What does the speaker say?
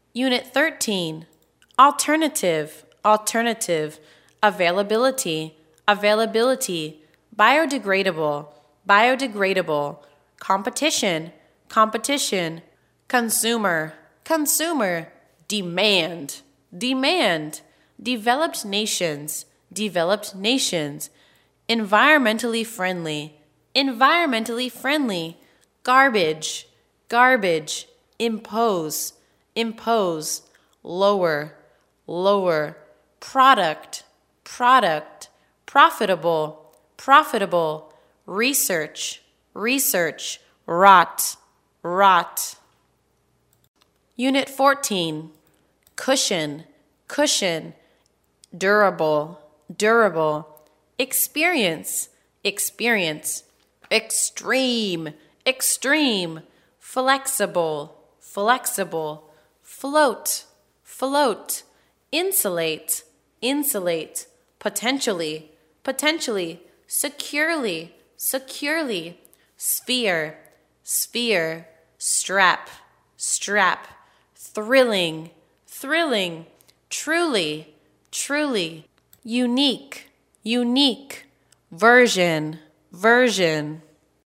Unit 13. Alternative, alternative. Availability, availability. Biodegradable, biodegradable. Competition, competition. Consumer, consumer. Demand, demand. Developed nations, developed nations. Environmentally friendly, environmentally friendly. Garbage, garbage. Impose, impose. Lower, lower. Product, product. Profitable, profitable. Research, research. Rot, rot. Unit 14. Cushion, cushion. Durable, durable. Experience, experience. Extreme, extreme. Flexible, flexible. Float, float. Insulate, insulate. Potentially, potentially. Securely, securely. Sphere, sphere. Strap, strap. Thrilling, thrilling. Truly, truly. Unique, unique. Version, version.